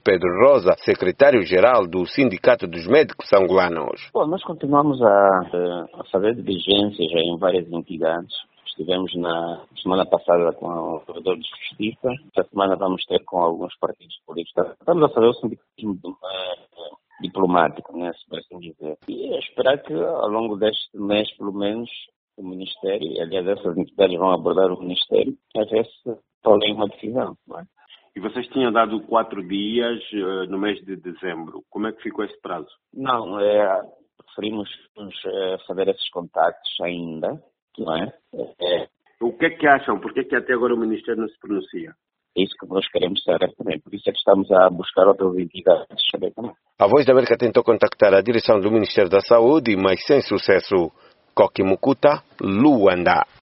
Pedro Rosa, secretário-geral do Sindicato dos Médicos Angolanos. Bom, nós continuamos a fazer diligências em várias entidades. Estivemos na semana passada com o Provedor de Justiça. Esta semana vamos ter com alguns partidos políticos. Estamos a fazer o sindicalismo diplomático, né, se por assim dizer. E esperar que ao longo deste mês, pelo menos, o Ministério, aliás, essas entidades vão abordar o Ministério, a ver se tomem uma decisão. Não é? E vocês tinham dado 4 dias no mês de dezembro. Como é que ficou esse prazo? Não, preferimos fazer esses contactos ainda, não é? O que é que acham? Por que é que até agora o Ministério não se pronuncia? É isso que nós queremos saber também. Por isso é que estamos a buscar outras entidades saber também. A Voz da América tentou contactar a direção do Ministério da Saúde, mas sem sucesso. Koki Mukuta, Luanda.